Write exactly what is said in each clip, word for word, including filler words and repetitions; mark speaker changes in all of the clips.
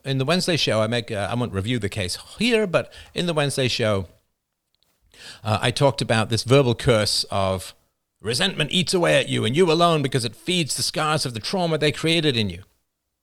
Speaker 1: in the Wednesday show, I make, uh, I won't review the case here, but in the Wednesday show, uh, I talked about this verbal curse of resentment eats away at you and you alone because it feeds the scars of the trauma they created in you.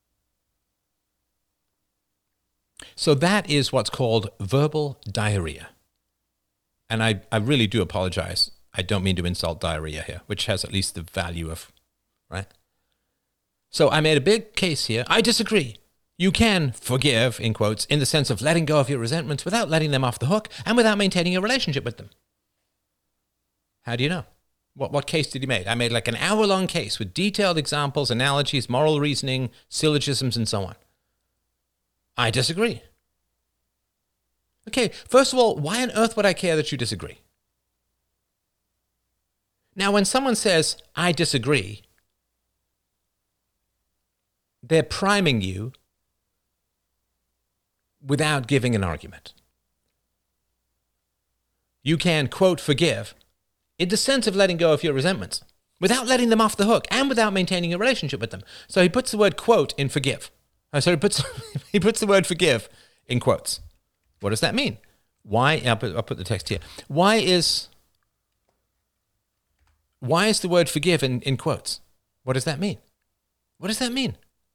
Speaker 1: So that is what's called verbal diarrhea. And I, I really do apologize. I don't mean to insult diarrhea here, which has at least the value of, right? So I made a big case here. I disagree. You can forgive, in quotes, in the sense of letting go of your resentments without letting them off the hook and without maintaining a relationship with them. How do you know? What what case did he make? I made like an hour-long case with detailed examples, analogies, moral reasoning, syllogisms, and so on. I disagree. Okay, first of all, why on earth would I care that you disagree? Now, when someone says, I disagree, they're priming you without giving an argument. You can, quote, forgive in the sense of letting go of your resentments without letting them off the hook and without maintaining a relationship with them. So he puts the word quote in forgive. Oh, so he puts, he puts the word forgive in quotes. What does that mean? Why? I'll put, I'll put the text here. Why is, why is the word forgive in, in quotes? What does that mean? What does that mean?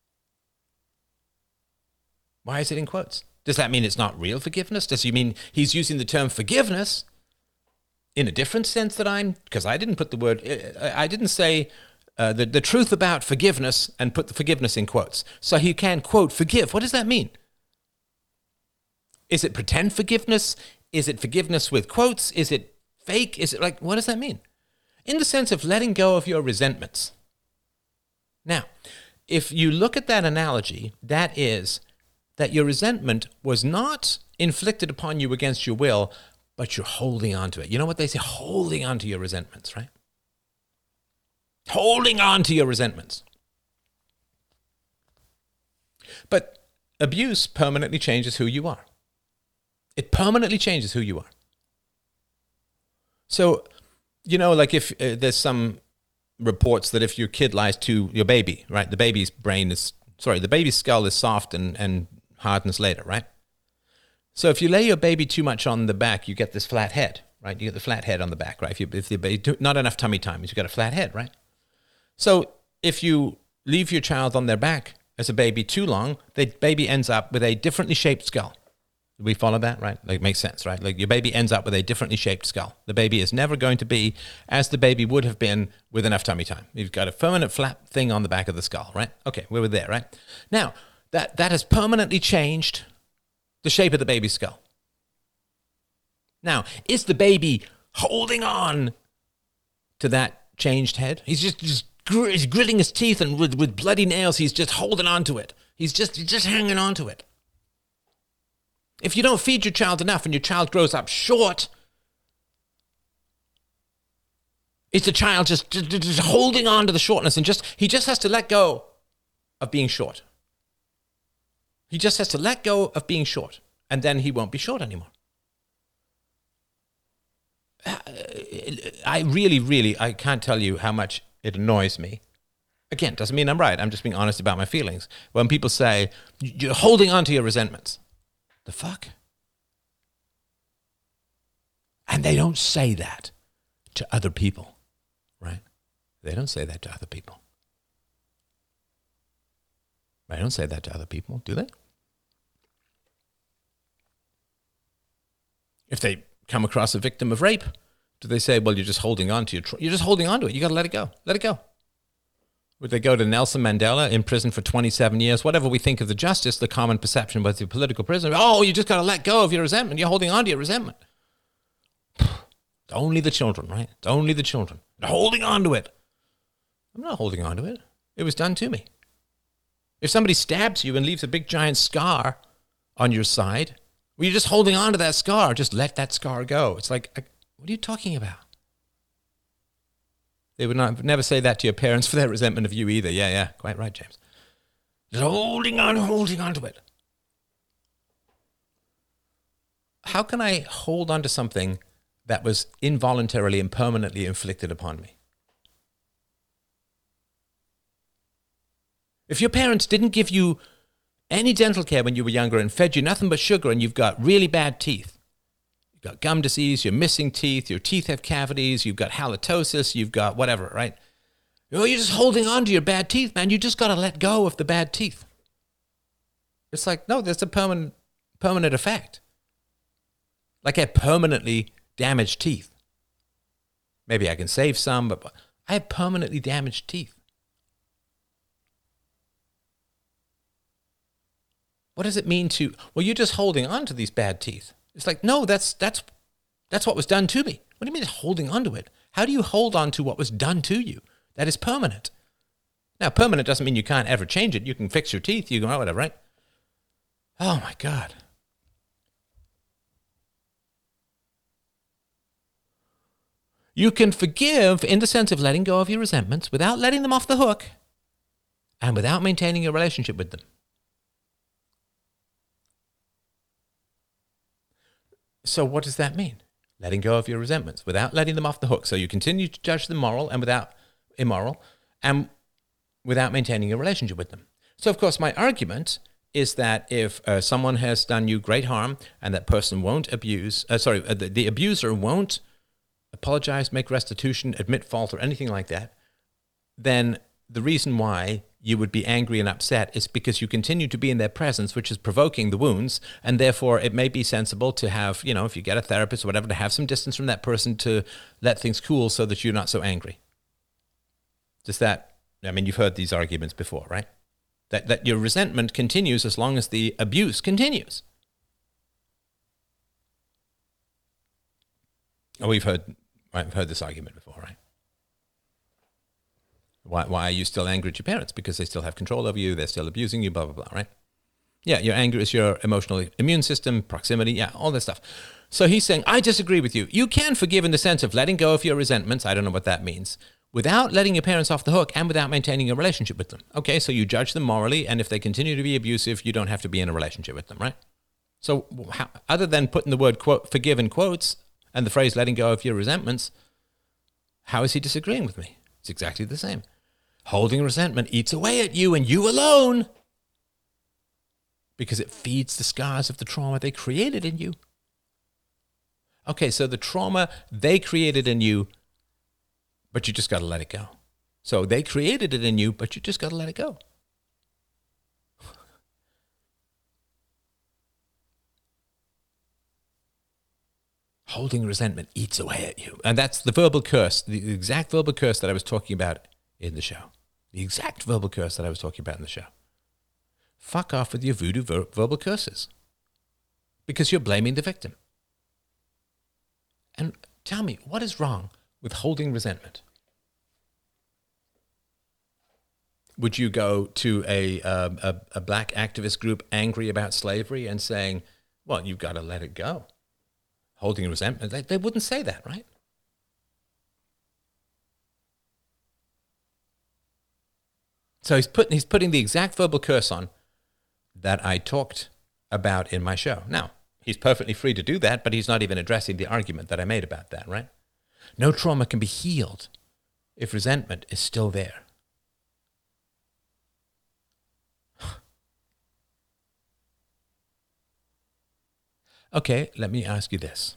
Speaker 1: Why is it in quotes? Does that mean it's not real forgiveness? Does he mean he's using the term forgiveness in a different sense that I'm, because I didn't put the word, I didn't say uh, the, the truth about forgiveness and put the forgiveness in quotes. So he can, quote, forgive. What does that mean? Is it pretend forgiveness? Is it forgiveness with quotes? Is it fake? Is it like, what does that mean? In the sense of letting go of your resentments. Now, if you look at that analogy, that is that your resentment was not inflicted upon you against your will, but you're holding on to it. You know what they say? Holding on to your resentments, right? Holding on to your resentments. But abuse permanently changes who you are. It permanently changes who you are. So, you know, like if uh, there's some reports that if your kid lies to your baby, right, the baby's brain is, sorry, the baby's skull is soft and, and hardens later, right? So if you lay your baby too much on the back, you get this flat head, right? You get the flat head on the back, right? If you, if the baby, not enough tummy time, you've got a flat head, right? So if you leave your child on their back as a baby too long, the baby ends up with a differently shaped skull. Do we follow that, right? Like, it makes sense, right? Like your baby ends up with a differently shaped skull. The baby is never going to be as the baby would have been with enough tummy time. You've got a permanent flat thing on the back of the skull, right? Okay, we were there, right? Now, that, that has permanently changed the shape of the baby's skull. Now, is the baby holding on to that changed head? He's just, just gr- he's gritting his teeth and with, with bloody nails, he's just holding on to it. He's just, he's just hanging on to it. If you don't feed your child enough and your child grows up short, is the child just, just, just holding on to the shortness and just, he just has to let go of being short. He just has to let go of being short, and then he won't be short anymore. I really, really, I can't tell you how much it annoys me. Again, doesn't mean I'm right. I'm just being honest about my feelings. When people say, you're holding on to your resentments. The fuck? And they don't say that to other people, right? They don't say that to other people. They don't say that to other people, do they? If they come across a victim of rape, do they say, well, you're just holding on to your, tr- you're just holding on to it. You got to let it go. Let it go. Would they go to Nelson Mandela in prison for twenty-seven years? Whatever we think of the justice, the common perception was the political prisoner. Oh, you just got to let go of your resentment. You're holding on to your resentment. It's only the children, right? It's only the children. They're holding on to it. I'm not holding on to it. It was done to me. If somebody stabs you and leaves a big giant scar on your side, well, you're just holding on to that scar. Just let that scar go. It's like, what are you talking about? They would not never say that to your parents for their resentment of you either. Yeah, yeah, quite right, James. Just holding on, holding on to it. How can I hold on to something that was involuntarily and permanently inflicted upon me? If your parents didn't give you any dental care when you were younger and fed you nothing but sugar and you've got really bad teeth. You've got gum disease, you're missing teeth, your teeth have cavities, you've got halitosis, you've got whatever, right? Oh, you're just holding on to your bad teeth, man. You just got to let go of the bad teeth. It's like, no, there's a permanent, permanent effect. Like I have permanently damaged teeth. Maybe I can save some, but I have permanently damaged teeth. What does it mean to, well, you're just holding on to these bad teeth. It's like, no, that's that's that's what was done to me. What do you mean holding on to it? How do you hold on to what was done to you? That is permanent. Now, permanent doesn't mean you can't ever change it. You can fix your teeth, you can, whatever, right? Oh my God. You can forgive in the sense of letting go of your resentments without letting them off the hook and without maintaining a relationship with them. So what does that mean? Letting go of your resentments without letting them off the hook. So you continue to judge them moral and without immoral and without maintaining a relationship with them. So of course my argument is that if uh, someone has done you great harm and that person won't abuse, uh, sorry, uh, the, the abuser won't apologize, make restitution, admit fault or anything like that, then the reason why you would be angry and upset is because you continue to be in their presence, which is provoking the wounds, and therefore it may be sensible to have, you know, if you get a therapist or whatever, to have some distance from that person to let things cool so that you're not so angry. Just that, I mean, you've heard these arguments before, right? That that your resentment continues as long as the abuse continues. Oh, we've heard, right, we've heard this argument before, right? Why, why are you still angry at your parents? Because they still have control over you. They're still abusing you, blah, blah, blah, right? Yeah, your anger is your emotional immune system, proximity, yeah, all that stuff. So he's saying, I disagree with you. You can forgive in the sense of letting go of your resentments. I don't know what that means. Without letting your parents off the hook and without maintaining a relationship with them. Okay, so you judge them morally, and if they continue to be abusive, you don't have to be in a relationship with them, right? So how, other than putting the word quote, forgive in quotes and the phrase letting go of your resentments, how is he disagreeing with me? It's exactly the same. Holding resentment eats away at you and you alone because it feeds the scars of the trauma they created in you. Okay, so the trauma they created in you, but you just got to let it go. So they created it in you, but you just got to let it go. Holding resentment eats away at you. And that's the verbal curse, the exact verbal curse that I was talking about in the show. The exact verbal curse that I was talking about in the show. Fuck off with your voodoo ver- verbal curses. Because you're blaming the victim. And tell me, what is wrong with holding resentment? Would you go to a, um, a, a black activist group angry about slavery and saying, well, you've got to let it go? Holding resentment, they, they wouldn't say that, right? So he's putting he's putting the exact verbal curse on that I talked about in my show. Now, he's perfectly free to do that, but he's not even addressing the argument that I made about that, right? No trauma can be healed if resentment is still there. Okay, let me ask you this.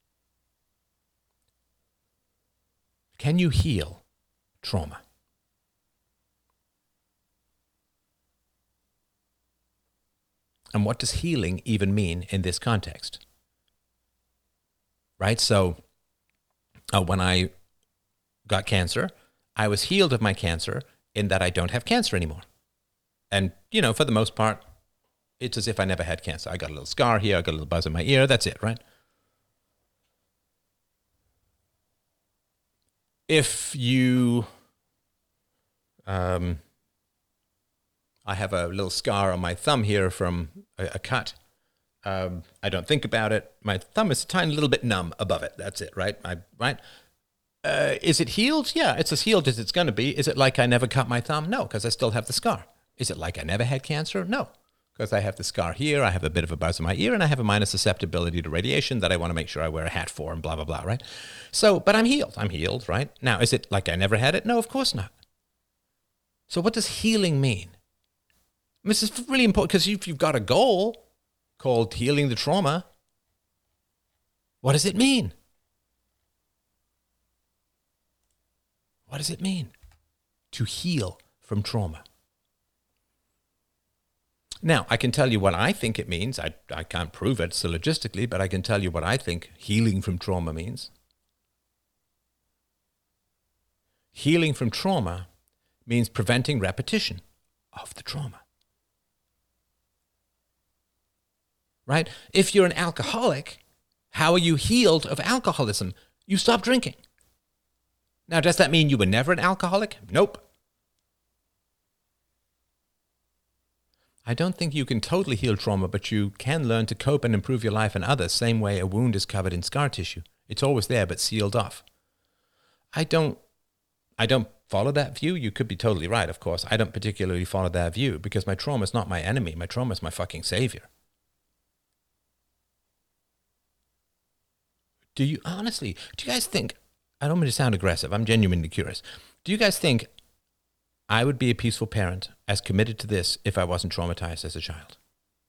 Speaker 1: Can you heal trauma? And what does healing even mean in this context? Right? So uh, when I got cancer, I was healed of my cancer in that I don't have cancer anymore. And, you know, for the most part, it's as if I never had cancer. I got a little scar here, I got a little buzz in my ear, that's it, right? If you... Um, I have a little scar on my thumb here from a, a cut. Um, I don't think about it. My thumb is a tiny little bit numb above it. That's it, right? I, right? Uh, is it healed? Yeah, it's as healed as it's going to be. Is it like I never cut my thumb? No, because I still have the scar. Is it like I never had cancer? No, because I have the scar here. I have a bit of a buzz in my ear, and I have a minor susceptibility to radiation that I want to make sure I wear a hat for and blah, blah, blah, right? So, but I'm healed. I'm healed, right? Now, is it like I never had it? No, of course not. So what does healing mean? This is really important because if you've got a goal called healing the trauma, what does it mean? What does it mean to heal from trauma? Now, I can tell you what I think it means. I, I can't prove it so logistically, but I can tell you what I think healing from trauma means. Healing from trauma means preventing repetition of the trauma. Right? If you're an alcoholic, how are you healed of alcoholism? You stop drinking. Now, does that mean you were never an alcoholic? Nope. I don't think you can totally heal trauma, but you can learn to cope and improve your life and others, same way a wound is covered in scar tissue. It's always there, but sealed off. I don't, I don't follow that view. You could be totally right, of course. I don't particularly follow that view because my trauma is not my enemy. My trauma is my fucking savior. Do you, honestly, do you guys think, I don't mean to sound aggressive, I'm genuinely curious. Do you guys think I would be a peaceful parent as committed to this if I wasn't traumatized as a child?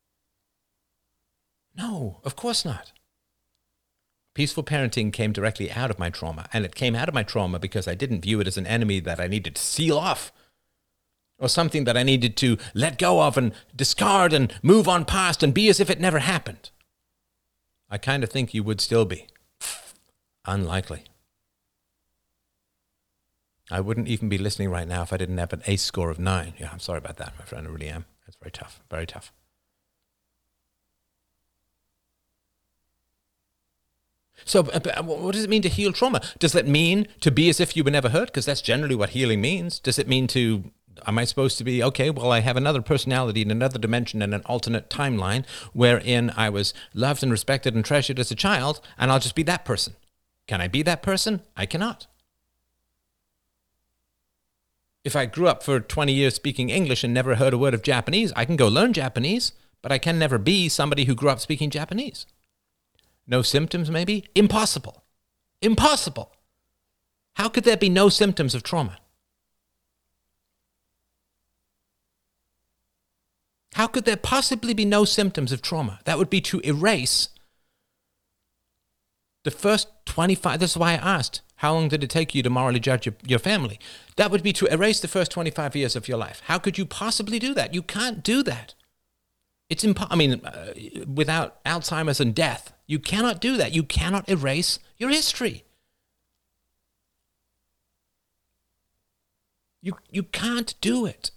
Speaker 1: No, of course not. Peaceful parenting came directly out of my trauma, and it came out of my trauma because I didn't view it as an enemy that I needed to seal off or something that I needed to let go of and discard and move on past and be as if it never happened. I kind of think you would still be. Unlikely. I wouldn't even be listening right now if I didn't have an ACE score of nine. Yeah, I'm sorry about that, my friend. I really am. That's very tough. Very tough. So what does it mean to heal trauma? Does that mean to be as if you were never hurt? Because that's generally what healing means. Does it mean to, am I supposed to be, okay, well, I have another personality in another dimension and an alternate timeline wherein I was loved and respected and treasured as a child, and I'll just be that person? Can I be that person? I cannot. If I grew up for twenty years speaking English and never heard a word of Japanese, I can go learn Japanese, but I can never be somebody who grew up speaking Japanese. No symptoms, maybe? Impossible. Impossible. How could there be no symptoms of trauma? How could there possibly be no symptoms of trauma? That would be to erase the first twenty-five, this is why I asked, how long did it take you to morally judge your, your family? That would be to erase the first twenty-five years of your life. How could you possibly do that? You can't do that. It's impossible. I mean, uh, without Alzheimer's and death, you cannot do that. You cannot erase your history. You, you can't do it.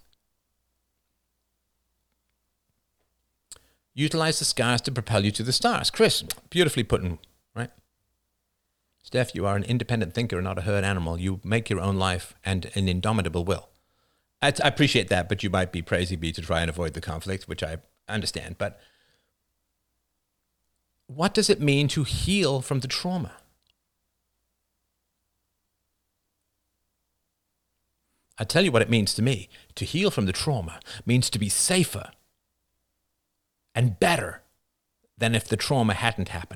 Speaker 1: Utilize the scars to propel you to the stars. Chris, beautifully put in, right? Steph, you are an independent thinker and not a herd animal. You make your own life and an indomitable will. I, I appreciate that, but you might be crazy bee to try and avoid the conflict, which I understand. But what does it mean to heal from the trauma? I tell you what it means to me. To heal from the trauma means to be safer and better than if the trauma hadn't happened.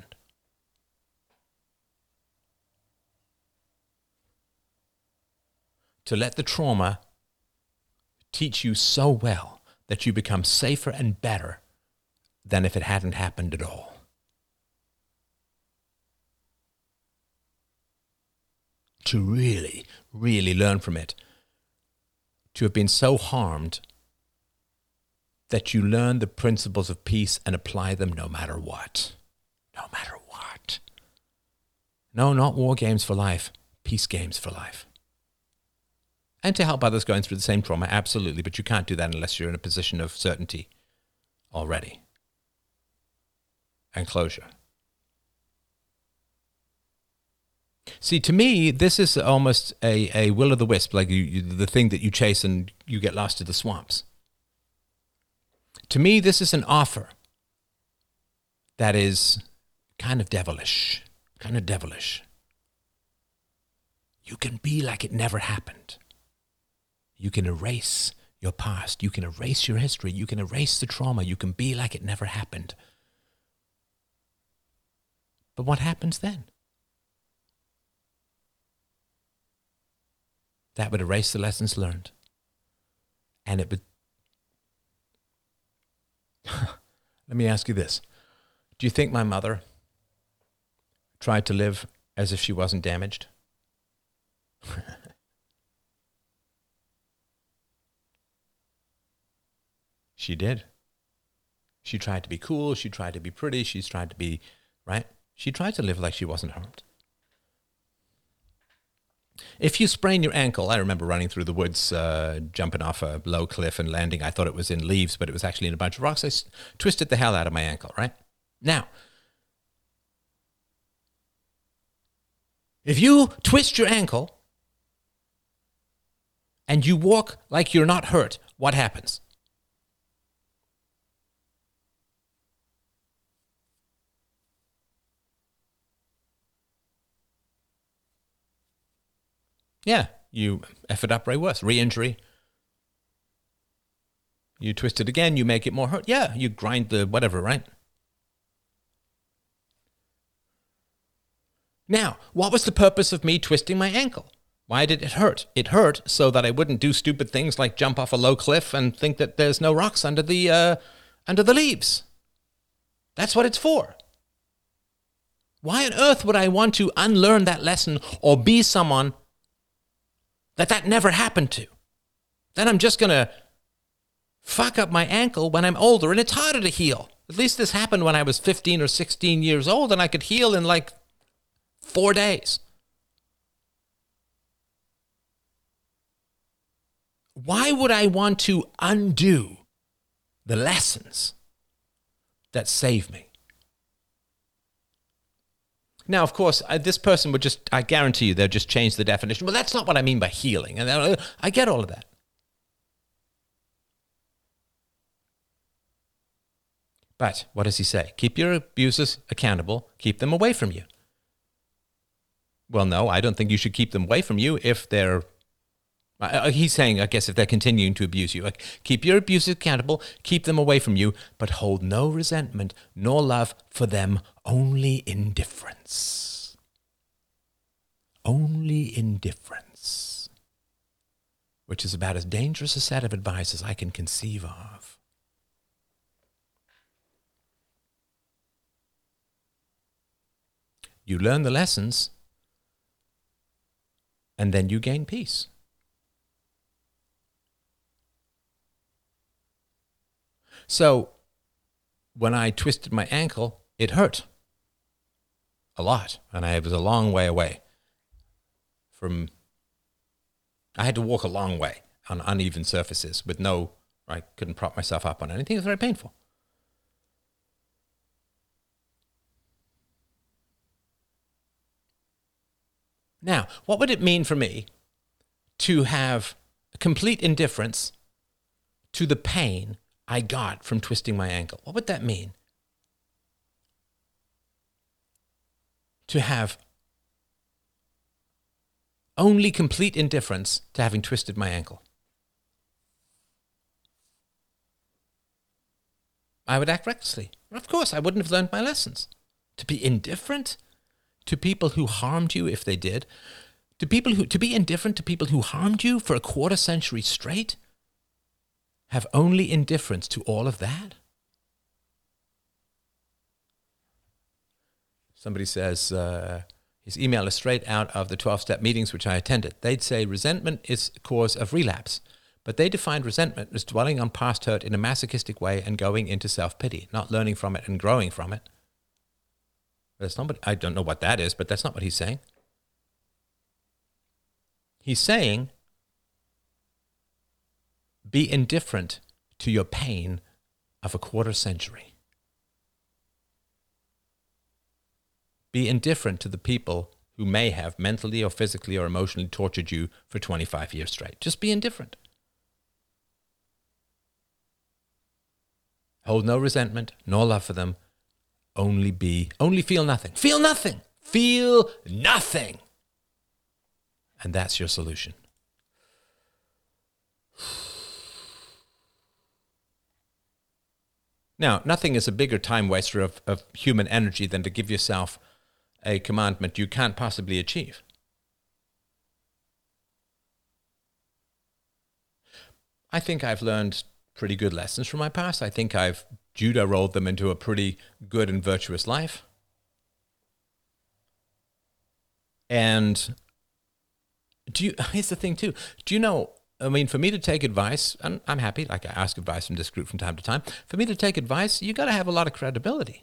Speaker 1: To let the trauma teach you so well that you become safer and better than if it hadn't happened at all. To really, really learn from it. To have been so harmed that you learn the principles of peace and apply them no matter what. No matter what. No, not war games for life, peace games for life. And to help others going through the same trauma, absolutely, but you can't do that unless you're in a position of certainty already and closure. See, to me, this is almost a, a will-o'-the-wisp, like you, you, the thing that you chase and you get lost in the swamps. To me, this is an offer that is kind of devilish, kind of devilish. You can be like it never happened. You can erase your past. You can erase your history. You can erase the trauma. You can be like it never happened. But what happens then? That would erase the lessons learned. And it would Let me ask you this. Do you think my mother tried to live as if she wasn't damaged? She did. She tried to be cool. She tried to be pretty. She's tried to be, right? She tried to live like she wasn't harmed. If you sprain your ankle, I remember running through the woods, uh, jumping off a low cliff and landing. I thought it was in leaves, but it was actually in a bunch of rocks. I s- twisted the hell out of my ankle, right? Now, if you twist your ankle and you walk like you're not hurt, what happens? Yeah, you F it up way worse. Re-injury. You twist it again, you make it more hurt. Yeah, you grind the whatever, right? Now, what was the purpose of me twisting my ankle? Why did it hurt? It hurt so that I wouldn't do stupid things like jump off a low cliff and think that there's no rocks under the uh, under the leaves. That's what it's for. Why on earth would I want to unlearn that lesson or be someone that that never happened to? Then I'm just going to fuck up my ankle when I'm older and it's harder to heal. At least this happened when I was fifteen or sixteen years old and I could heal in like four days. Why would I want to undo the lessons that save me? Now, of course, I, this person would just, I guarantee you, they'll just change the definition. Well, that's not what I mean by healing. And uh, I get all of that. But what does he say? Keep your abusers accountable. Keep them away from you. Well, no, I don't think you should keep them away from you if they're, uh, he's saying, I guess, if they're continuing to abuse you. Like, keep your abusers accountable, keep them away from you, but hold no resentment nor love for them, only indifference. Only indifference. Which is about as dangerous a set of advice as I can conceive of. You learn the lessons, and then you gain peace. So, when I twisted my ankle, it hurt a lot, and I was a long way away from, I had to walk a long way on uneven surfaces with no, I couldn't prop myself up on anything. It was very painful. Now, what would it mean for me to have a complete indifference to the pain I got from twisting my ankle? What would that mean? To have only complete indifference to having twisted my ankle. I would act recklessly. Of course, I wouldn't have learned my lessons. To be indifferent to people who harmed you if they did, to people who to be indifferent to people who harmed you for a quarter century straight, have only indifference to all of that? Somebody says, uh, his email is straight out of the twelve-step meetings which I attended. They'd say resentment is a cause of relapse, but they defined resentment as dwelling on past hurt in a masochistic way and going into self-pity, not learning from it and growing from it. That's not what, I don't know what that is, but that's not what he's saying. He's saying, be indifferent to your pain of a quarter century. Be indifferent to the people who may have mentally or physically or emotionally tortured you for twenty-five years straight. Just be indifferent. Hold no resentment nor love for them. Only be, only feel nothing. Feel nothing. Feel nothing. And that's your solution. Now, nothing is a bigger time waster of, of human energy than to give yourself a commandment you can't possibly achieve. I think I've learned pretty good lessons from my past. I think I've Judah rolled them into a pretty good and virtuous life. And do you, here's the thing too. Do you know, I mean, for me to take advice, and I'm happy, like I ask advice from this group from time to time. For me to take advice, you got to have a lot of credibility.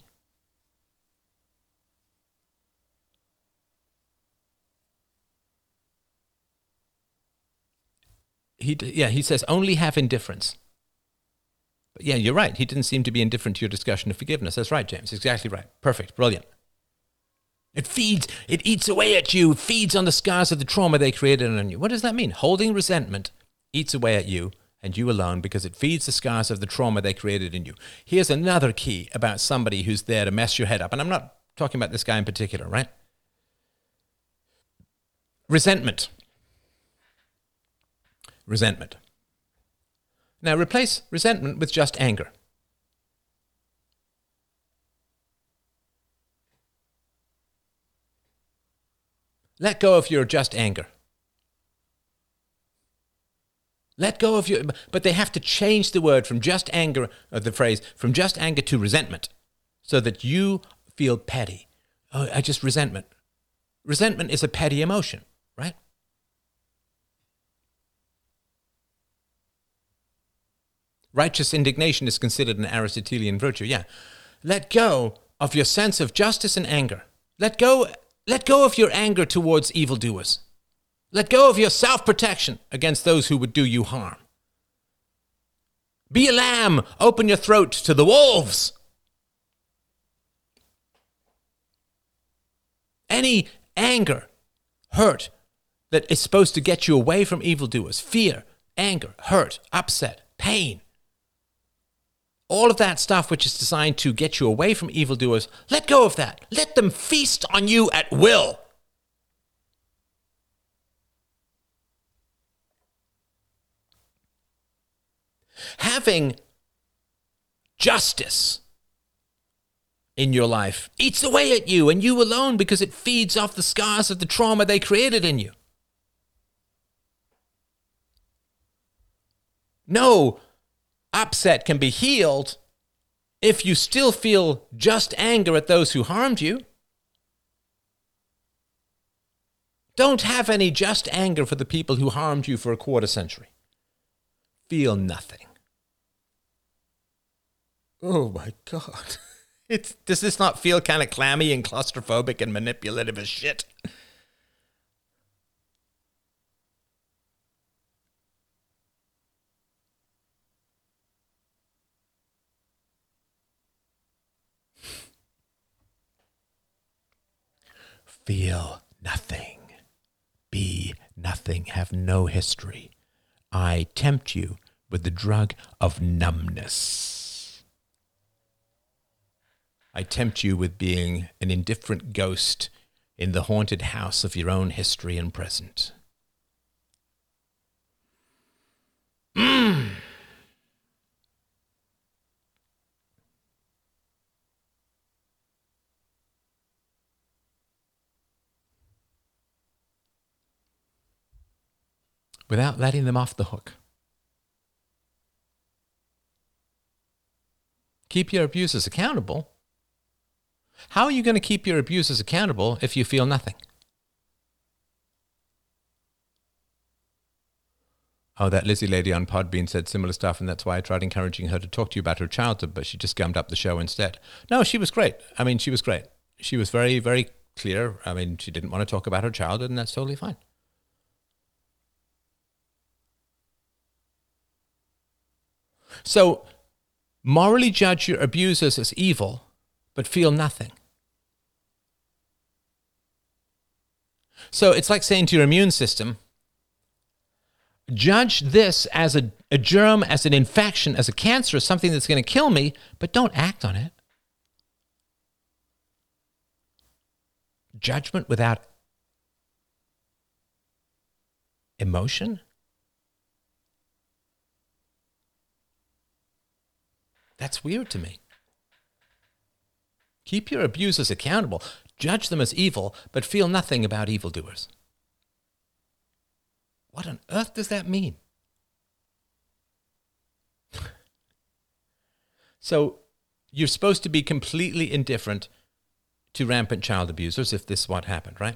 Speaker 1: He, yeah, he says, only have indifference. But yeah, you're right. He didn't seem to be indifferent to your discussion of forgiveness. That's right, James. Exactly right. Perfect. Brilliant. It feeds, it eats away at you, feeds on the scars of the trauma they created on you. What does that mean? Holding resentment eats away at you and you alone because it feeds the scars of the trauma they created in you. Here's another key about somebody who's there to mess your head up. And I'm not talking about this guy in particular, right? Resentment. Resentment. Now replace resentment with just anger. Let go of your just anger. Let go of your, but they have to change the word from just anger, or the phrase, from just anger to resentment, so that you feel petty. Oh, I just resentment. Resentment is a petty emotion, right? Righteous indignation is considered an Aristotelian virtue. Yeah. Let go of your sense of justice and anger. Let go, let go of your anger towards evildoers. Let go of your self-protection against those who would do you harm. Be a lamb. Open your throat to the wolves. Any anger, hurt that is supposed to get you away from evildoers, fear, anger, hurt, upset, pain, all of that stuff which is designed to get you away from evildoers, let go of that. Let them feast on you at will. Having justice in your life eats away at you and you alone because it feeds off the scars of the trauma they created in you. No upset can be healed if you still feel just anger at those who harmed you. Don't have any just anger for the people who harmed you for a quarter century. Feel nothing. Oh my God. It's, does this not feel kind of clammy and claustrophobic and manipulative as shit? Feel nothing. Be nothing. Have no history. I tempt you with the drug of numbness. I tempt you with being an indifferent ghost in the haunted house of your own history and present. Mm. Without letting them off the hook. Keep your abusers accountable. How are you going to keep your abusers accountable if you feel nothing? Oh, that Lizzie lady on Podbean said similar stuff, and that's why I tried encouraging her to talk to you about her childhood, but she just gummed up the show instead. No, she was great. I mean, she was great. She was very, very clear. I mean, she didn't want to talk about her childhood, and that's totally fine. So, morally judge your abusers as evil, but feel nothing. So it's like saying to your immune system, judge this as a, a germ, as an infection, as a cancer, as something that's going to kill me, but don't act on it. Judgment without emotion? That's weird to me. Keep your abusers accountable. Judge them as evil, but feel nothing about evildoers. What on earth does that mean? So you're supposed to be completely indifferent to rampant child abusers if this is what happened, right?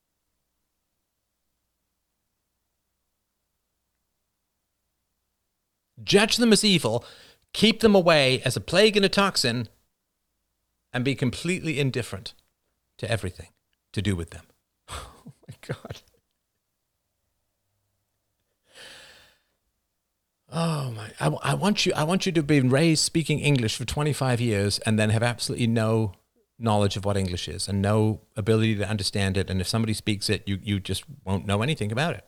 Speaker 1: Judge them as evil, keep them away as a plague and a toxin, and be completely indifferent to everything to do with them. Oh my God. Oh my! I, I want you. I want you to have been raised speaking English for twenty-five years, and then have absolutely no knowledge of what English is, and no ability to understand it. And if somebody speaks it, you you just won't know anything about it.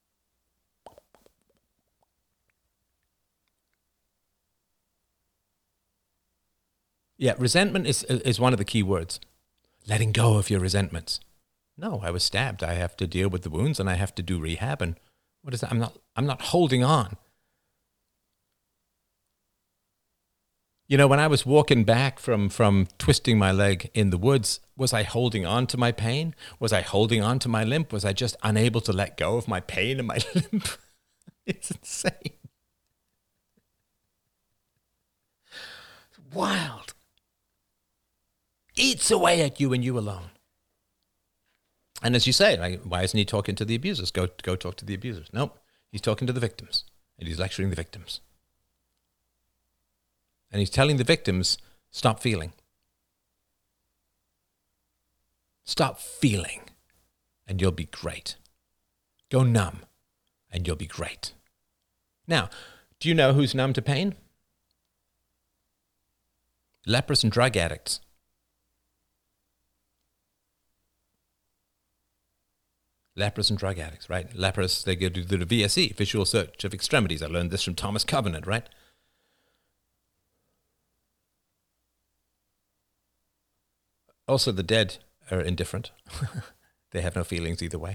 Speaker 1: Yeah, resentment is is one of the key words. Letting go of your resentments. No, I was stabbed. I have to deal with the wounds, and I have to do rehab. And what is that? I'm not. I'm not holding on. You know, when I was walking back from, from twisting my leg in the woods, was I holding on to my pain? Was I holding on to my limp? Was I just unable to let go of my pain and my limp? It's insane. It's wild. Eats away at you and you alone. And as you say, like, why isn't he talking to the abusers? Go, go talk to the abusers. Nope. He's talking to the victims, and he's lecturing the victims. And he's telling the victims, stop feeling. Stop feeling, and you'll be great. Go numb, and you'll be great. Now, do you know who's numb to pain? Lepers and drug addicts. Lepers and drug addicts, right? Lepers, they go to the V S E, Visual Search of Extremities. I learned this from Thomas Covenant, right? Also, the dead are indifferent. They have no feelings either way.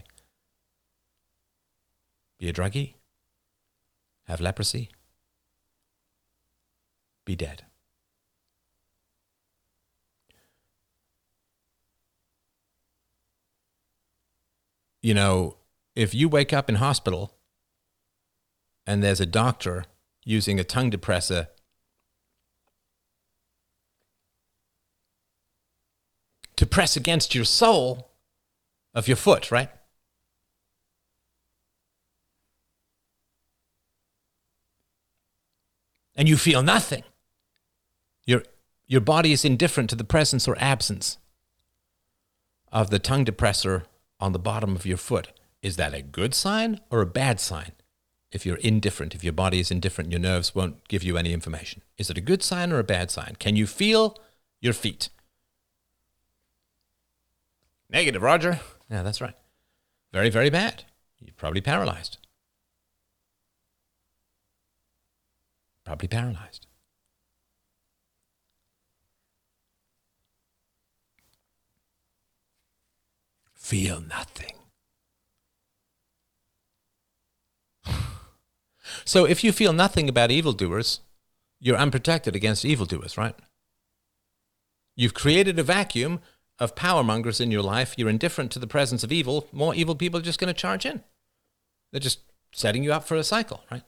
Speaker 1: Be a druggie. Have leprosy. Be dead. You know, if you wake up in hospital and there's a doctor using a tongue depressor to press against your sole of your foot, right? And you feel nothing. Your, your body is indifferent to the presence or absence of the tongue depressor on the bottom of your foot. Is that a good sign or a bad sign? If you're indifferent, if your body is indifferent, your nerves won't give you any information. Is it a good sign or a bad sign? Can you feel your feet? Negative, Roger. Yeah, that's right. Very, very bad. You're probably paralyzed. Probably paralyzed. Feel nothing. So if you feel nothing about evildoers, you're unprotected against evildoers, right? You've created a vacuum of power mongers in your life. You're indifferent to the presence of evil. More evil people are just going to charge in. They're just setting you up for a cycle, right?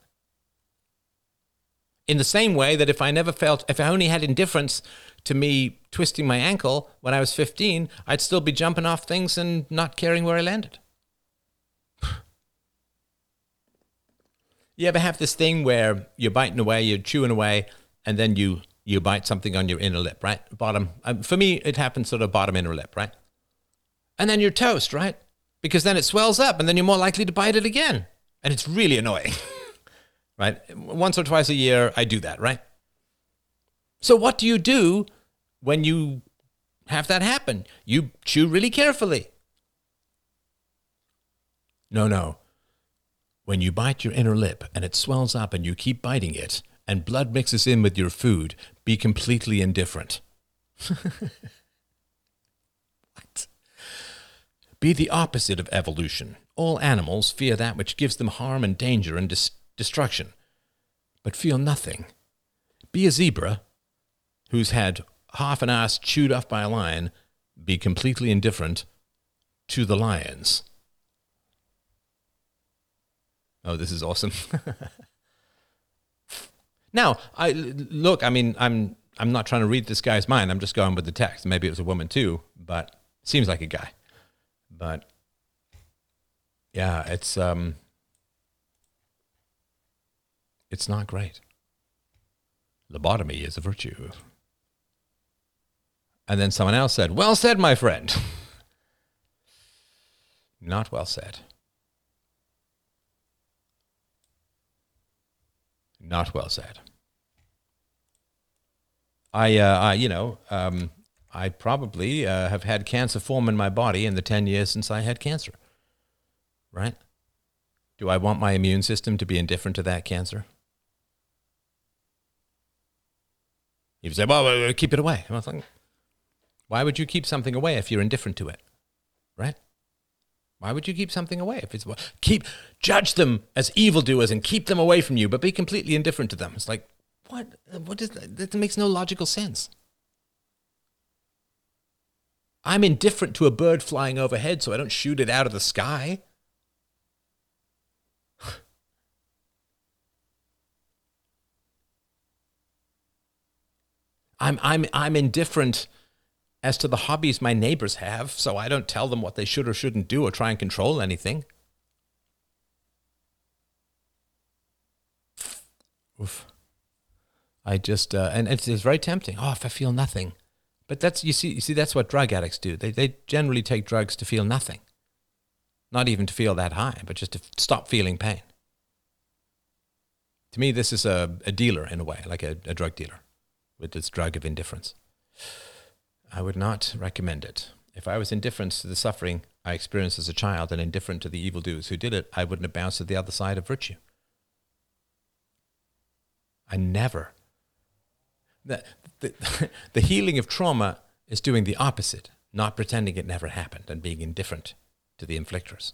Speaker 1: In the same way that if I never felt, if I only had indifference to me twisting my ankle when I was fifteen, I'd still be jumping off things and not caring where I landed. You ever have this thing where you're biting away, you're chewing away, and then you you bite something on your inner lip, right? Bottom. Um, for me, it happens sort of bottom inner lip, right? And then you're toast, right? Because then it swells up, and then you're more likely to bite it again. And it's really annoying, right? Once or twice a year, I do that, right? So what do you do when you have that happen? You chew really carefully. No, no. When you bite your inner lip and it swells up and you keep biting it and blood mixes in with your food, be completely indifferent. What? Be the opposite of evolution. All animals fear that which gives them harm and danger and dis- destruction, but feel nothing. Be a zebra who's had half an ass chewed off by a lion, be completely indifferent to the lions. Oh, this is awesome. Now, I look, I mean, I'm I'm not trying to read this guy's mind. I'm just going with the text. Maybe it was a woman too, but it seems like a guy. But yeah, it's um, it's not great. Lobotomy is a virtue. And then someone else said, well said, my friend. Not well said. Not well said. I, uh, I you know, um, I probably uh, have had cancer form in my body in the ten years since I had cancer. Right? Do I want my immune system to be indifferent to that cancer? You say, well, keep it away. I was like, why would you keep something away if you're indifferent to it? Right? Why would you keep something away if it's keep judge them as evildoers and keep them away from you, but be completely indifferent to them? It's like, what? What is that? That makes no logical sense. I'm indifferent to a bird flying overhead, so I don't shoot it out of the sky. I'm I'm I'm indifferent as to the hobbies my neighbors have, so I don't tell them what they should or shouldn't do or try and control anything. Oof. I just, uh, and it's, it's very tempting. Oh, if I feel nothing. But that's, you see, you see, that's what drug addicts do. They, they generally take drugs to feel nothing. Not even to feel that high, but just to stop feeling pain. To me, this is a, a dealer in a way, like a, a drug dealer with this drug of indifference. I would not recommend it. If I was indifferent to the suffering I experienced as a child and indifferent to the evildoers who did it, I wouldn't have bounced to the other side of virtue. I never. The, the, the healing of trauma is doing the opposite, not pretending it never happened and being indifferent to the inflictors.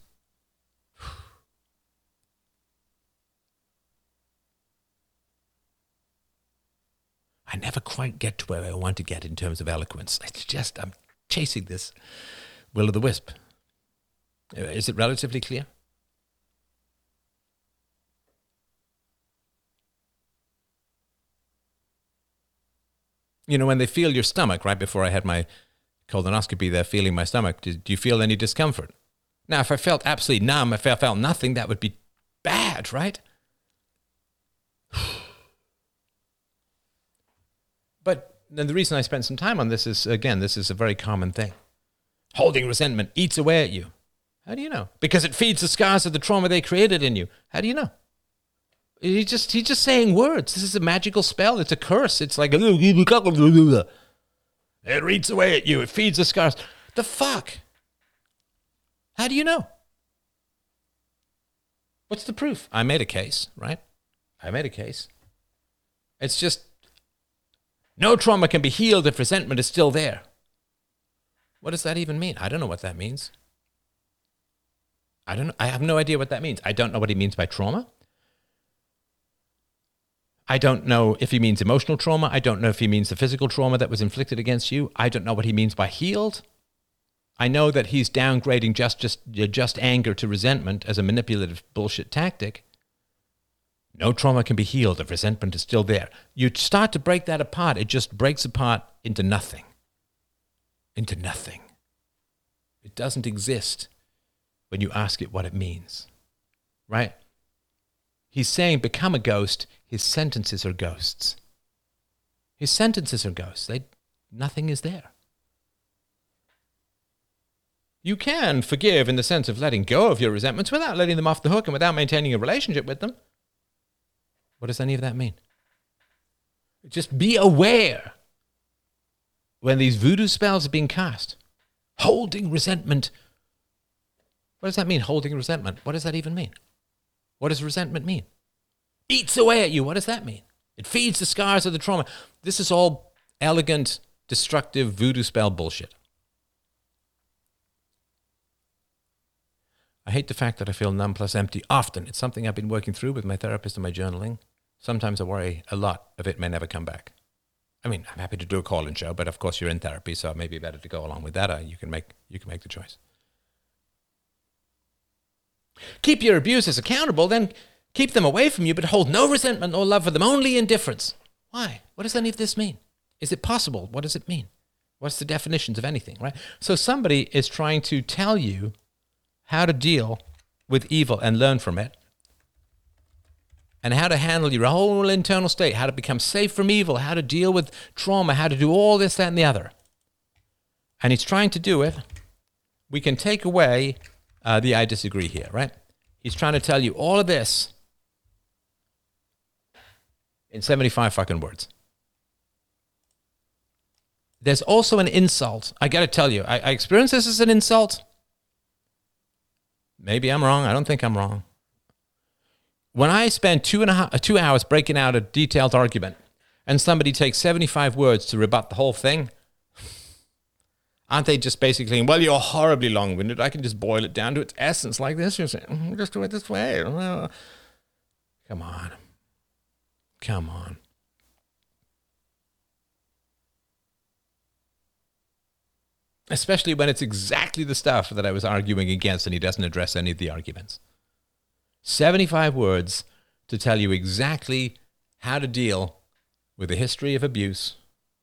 Speaker 1: I never quite get to where I want to get in terms of eloquence. It's just, I'm chasing this will-o'-the-wisp. Is it relatively clear? You know, when they feel your stomach, right before I had my colonoscopy, they're feeling my stomach. Do, do you feel any discomfort? Now, if I felt absolutely numb, if I felt nothing, that would be bad, right? But then the reason I spent some time on this is, again, this is a very common thing. Holding resentment eats away at you. How do you know? Because it feeds the scars of the trauma they created in you. How do you know? He's just, he's just saying words. This is a magical spell. It's a curse. It's like, it eats away at you. It feeds the scars. The fuck? How do you know? What's the proof? I made a case, right? I made a case. It's just, no trauma can be healed if resentment is still there. What does that even mean? I don't know what that means. I don't know. I have no idea what that means. I don't know what he means by trauma. I don't know if he means emotional trauma. I don't know if he means the physical trauma that was inflicted against you. I don't know what he means by healed. I know that he's downgrading just, just, just anger to resentment as a manipulative bullshit tactic. No trauma can be healed if resentment is still there. You start to break that apart, it just breaks apart into nothing. Into nothing. It doesn't exist when you ask it what it means. Right? He's saying become a ghost, his sentences are ghosts. His sentences are ghosts. They, nothing is there. You can forgive in the sense of letting go of your resentments without letting them off the hook and without maintaining a relationship with them. What does any of that mean? Just be aware when these voodoo spells are being cast. Holding resentment. What does that mean, holding resentment? What does that even mean? What does resentment mean? Eats away at you. What does that mean? It feeds the scars of the trauma. This is all elegant, destructive voodoo spell bullshit. I hate the fact that I feel numb plus empty often. It's something I've been working through with my therapist and my journaling. Sometimes I worry a lot of it may never come back. I mean, I'm happy to do a call-in show, but of course you're in therapy, so it may be better to go along with that. Or you can make you can make the choice. Keep your abusers accountable, then keep them away from you, but hold no resentment or love for them, only indifference. Why? What does any of this mean? Is it possible? What does it mean? What's the definitions of anything, right? So somebody is trying to tell you how to deal with evil and learn from it, and how to handle your whole internal state, how to become safe from evil, how to deal with trauma, how to do all this, that, and the other. And he's trying to do it. We can take away uh, the I disagree here, right? He's trying to tell you all of this in seventy-five fucking words. There's also an insult. I got to tell you, I, I experience this as an insult. Maybe I'm wrong. I don't think I'm wrong. When I spend two and a half, two hours breaking out a detailed argument, and somebody takes seventy-five words to rebut the whole thing, aren't they just basically, well, you're horribly long-winded. I can just boil it down to its essence like this. You're saying, just do it this way. Come on. Come on. Especially when it's exactly the stuff that I was arguing against and he doesn't address any of the arguments. seventy-five words to tell you exactly how to deal with a history of abuse.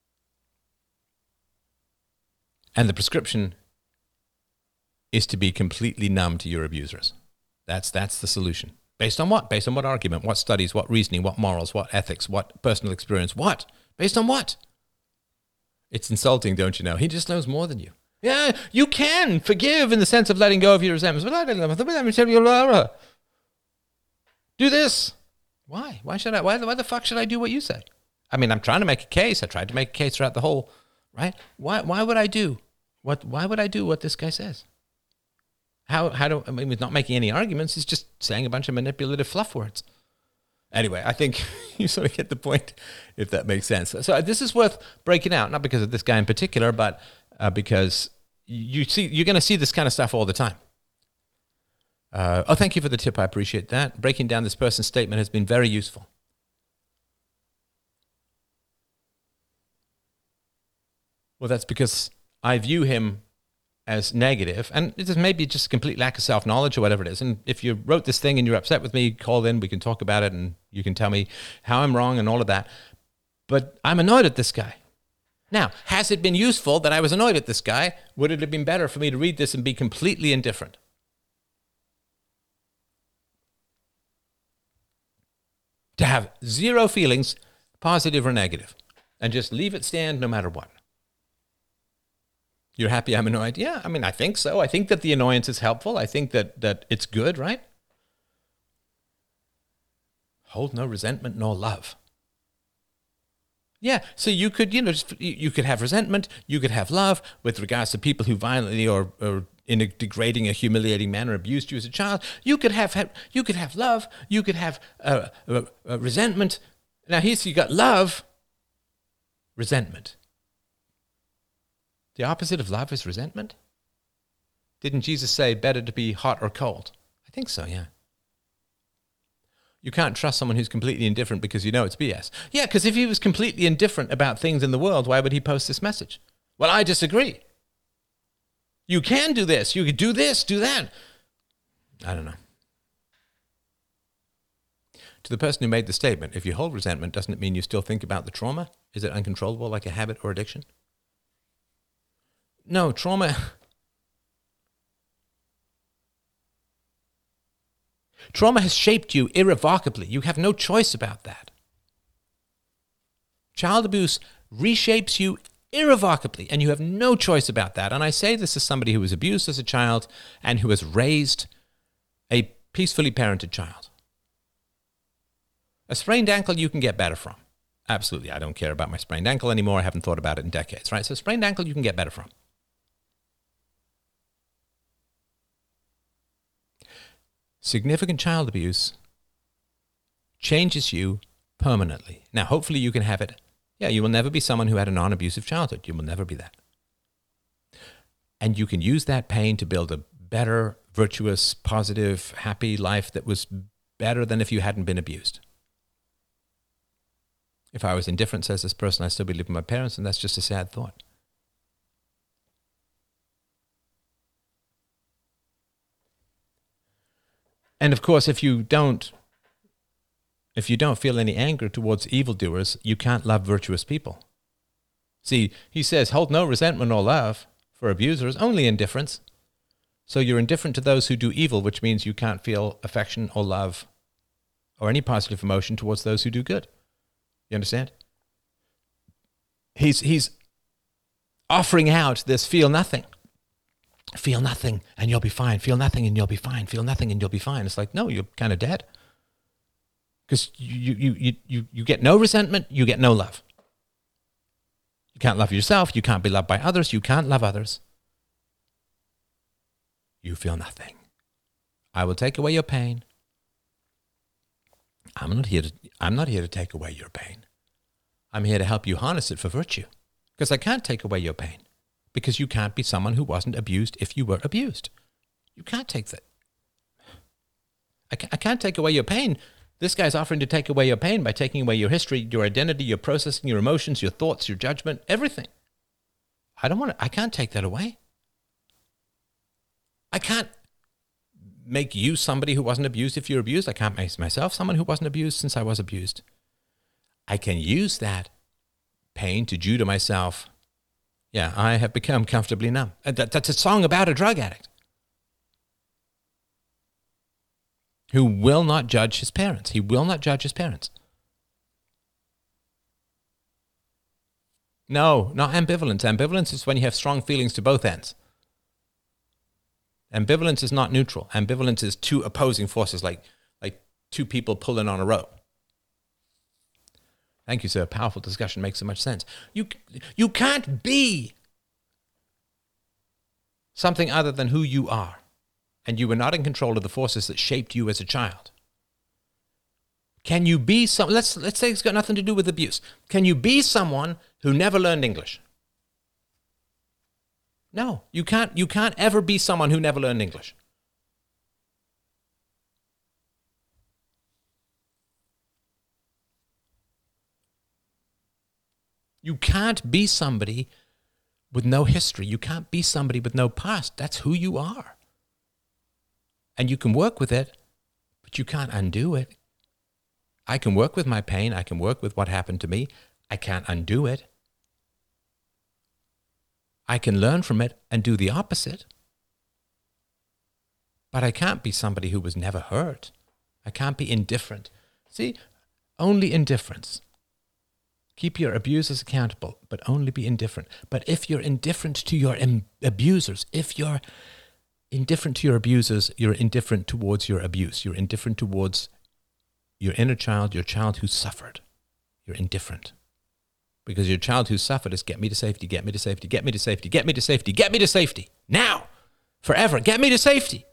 Speaker 1: And the prescription is to be completely numb to your abusers. That's that's the solution. Based on what? Based on what argument? What studies? What reasoning? What morals? What ethics? What personal experience? What? Based on what? It's insulting, don't you know? He just knows more than you. Yeah, you can forgive in the sense of letting go of your resentments. Do this. Why? Why should I? Why, why the fuck should I do what you say? I mean, I'm trying to make a case. I tried to make a case throughout the whole, right? Why? Why would I do what? Why would I do what this guy says? How? How do? I mean, he's not making any arguments. He's just saying a bunch of manipulative fluff words. Anyway, I think you sort of get the point, if that makes sense. So this is worth breaking out, not because of this guy in particular, but uh, because you see, you're going to see this kind of stuff all the time. Uh, oh, thank you for the tip. I appreciate that. Breaking down this person's statement has been very useful. Well, that's because I view him as negative, and it is maybe just a complete lack of self-knowledge or whatever it is. And if you wrote this thing and you're upset with me, call in, we can talk about it, and you can tell me how I'm wrong and all of that. But I'm annoyed at this guy. Now, has it been useful that I was annoyed at this guy? Would it have been better for me to read this and be completely indifferent? To have zero feelings, positive or negative, and just leave it stand no matter what. You're happy I'm annoyed? Yeah, I mean, I think so. I think that the annoyance is helpful. I think that that it's good, right? Hold no resentment nor love. Yeah, so you could, you know, just, you could have resentment, you could have love with regards to people who violently or, or in a degrading, a humiliating manner abused you as a child. You could have, you could have love, you could have uh, uh, uh, resentment. Now here's, you got love, resentment. The opposite of love is resentment? Didn't Jesus say better to be hot or cold? I think so, yeah. You can't trust someone who's completely indifferent because you know it's B S. Yeah, because if he was completely indifferent about things in the world, why would he post this message? Well, I disagree. You can do this. You could do this, do that. I don't know. To the person who made the statement, if you hold resentment, doesn't it mean you still think about the trauma? Is it uncontrollable like a habit or addiction? No, trauma... Trauma has shaped you irrevocably. You have no choice about that. Child abuse reshapes you irrevocably, and you have no choice about that. And I say this as somebody who was abused as a child and who has raised a peacefully parented child. A sprained ankle you can get better from. Absolutely, I don't care about my sprained ankle anymore. I haven't thought about it in decades, right? So sprained ankle you can get better from. Significant child abuse changes you permanently. Now, hopefully you can have it. Yeah, you will never be someone who had a non-abusive childhood. You will never be that. And you can use that pain to build a better, virtuous, positive, happy life that was better than if you hadn't been abused. If I was indifferent, says this person, I'd still be living with my parents, and that's just a sad thought. And of course, if you don't, if you don't feel any anger towards evildoers, you can't love virtuous people. See, he says, hold no resentment or love for abusers, only indifference. So you're indifferent to those who do evil, which means you can't feel affection or love or any positive emotion towards those who do good. You understand? He's he's offering out this feel nothing. Feel nothing and you'll be fine. Feel nothing and you'll be fine. Feel nothing and you'll be fine. It's like, no, you're kind of dead. Because you, you, you, you, you get no resentment, you get no love. You can't love yourself. You can't be loved by others. You can't love others. You feel nothing. I will take away your pain. I'm not here to, I'm not here to take away your pain. I'm here to help you harness it for virtue. Because I can't take away your pain. Because you can't be someone who wasn't abused if you were abused. You can't take that. I can't, I can't take away your pain. This guy's offering to take away your pain by taking away your history, your identity, your processing, your emotions, your thoughts, your judgment, everything. I don't want to, I can't take that away. I can't make you somebody who wasn't abused if you're abused. I can't make myself someone who wasn't abused since I was abused. I can use that pain to do to myself, yeah, I have become comfortably numb. That, that's a song about a drug addict who will not judge his parents. He will not judge his parents. No, not ambivalence. Ambivalence is when you have strong feelings to both ends. Ambivalence is not neutral. Ambivalence is two opposing forces, like, like two people pulling on a rope. Thank you, sir. Powerful discussion makes so much sense. You, you can't be something other than who you are. And you were not in control of the forces that shaped you as a child. Can you be some, let's, let's say it's got nothing to do with abuse. Can you be someone who never learned English? No, you can't, you can't ever be someone who never learned English. You can't be somebody with no history. You can't be somebody with no past. That's who you are. And you can work with it, but you can't undo it. I can work with my pain. I can work with what happened to me. I can't undo it. I can learn from it and do the opposite. But I can't be somebody who was never hurt. I can't be indifferent. See, only indifference. Keep your abusers accountable, but only be indifferent. But if you're indifferent to your im- abusers, if you're indifferent to your abusers, you're indifferent towards your abuse. You're indifferent towards your inner child, your child who suffered. You're indifferent. Because your child who suffered is get me to safety, get me to safety, get me to safety, get me to safety, get me to safety. Now, forever, get me to safety.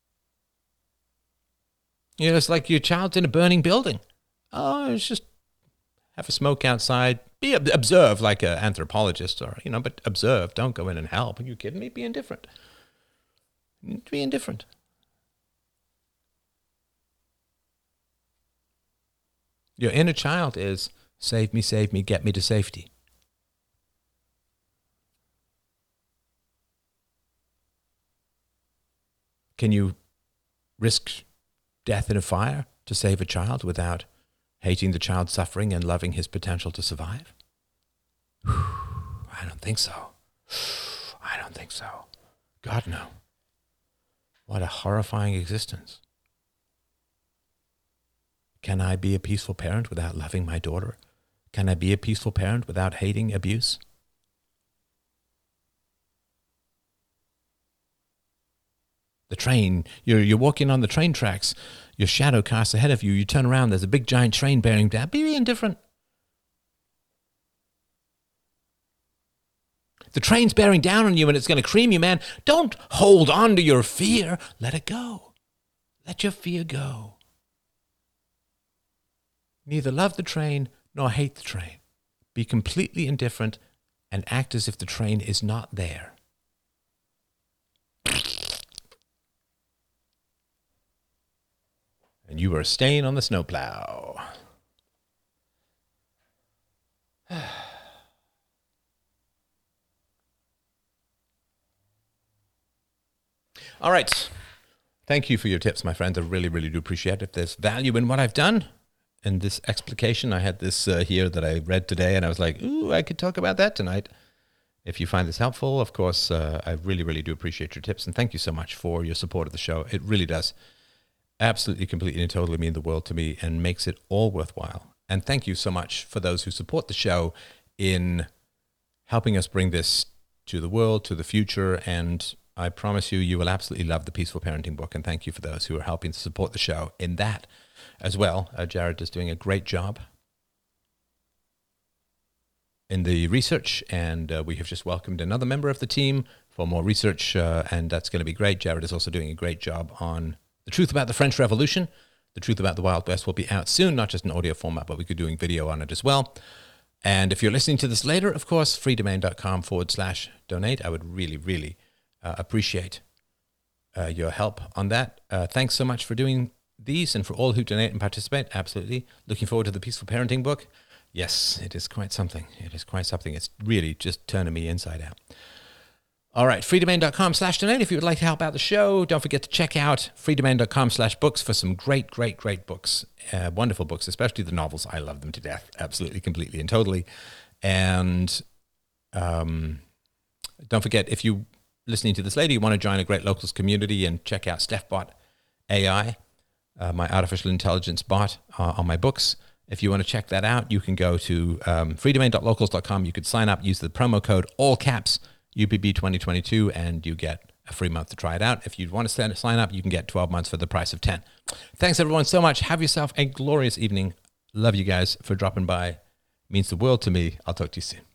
Speaker 1: You know, it's like your child's in a burning building. Oh, it's just have a smoke outside. Be observe like an anthropologist, or you know, but observe. Don't go in and help. Are you kidding me? Be indifferent. Be indifferent. Your inner child is save me, save me, get me to safety. Can you risk death in a fire to save a child without hating the child's suffering and loving his potential to survive? I don't think so. I don't think so. God, no. What a horrifying existence. Can I be a peaceful parent without loving my daughter? Can I be a peaceful parent without hating abuse? The train, you're, you're walking on the train tracks, your shadow casts ahead of you, you turn around, there's a big giant train bearing down. Be indifferent. The train's bearing down on you and it's going to cream you, man. Don't hold on to your fear. Let it go. Let your fear go. Neither love the train nor hate the train. Be completely indifferent and act as if the train is not there. And you are a stain on the snowplow. All right. Thank you for your tips, my friends. I really, really do appreciate it. If there's value in what I've done, in this explication. I had this uh, here that I read today, and I was like, ooh, I could talk about that tonight. If you find this helpful, of course, uh, I really, really do appreciate your tips. And thank you so much for your support of the show. It really does absolutely, completely, and totally mean the world to me and makes it all worthwhile. And thank you so much for those who support the show in helping us bring this to the world, to the future. And I promise you, you will absolutely love the Peaceful Parenting book. And thank you for those who are helping to support the show in that as well. Uh, Jared is doing a great job in the research, and uh, we have just welcomed another member of the team for more research, uh, and that's going to be great. Jared is also doing a great job on The Truth About the French Revolution. The Truth About the Wild West will be out soon, not just in audio format, but we'll be doing video on it as well. And if you're listening to this later, of course, freedomain.com forward slash donate. I would really, really uh, appreciate uh, your help on that. Uh, thanks so much for doing these, and for all who donate and participate. Absolutely. Looking forward to the Peaceful Parenting book. Yes, it is quite something. It is quite something. It's really just turning me inside out. All right, freedomain.com slash donate. If you would like to help out the show, don't forget to check out freedomain.com slash books for some great, great, great books. Uh, wonderful books, especially the novels. I love them to death. Absolutely, completely, and totally. And um, don't forget, if you're listening to this later, you want to join a great locals community and check out StephBot A I, uh, my artificial intelligence bot uh, on my books. If you want to check that out, you can go to um, freedomain dot locals dot com. You could sign up, use the promo code, all caps, U P B twenty twenty-two, and you get a free month to try it out. If you want to sign up, you can get twelve months for the price of ten. Thanks, everyone, so much. Have yourself a glorious evening. Love you guys for dropping by. Means the world to me. I'll talk to you soon.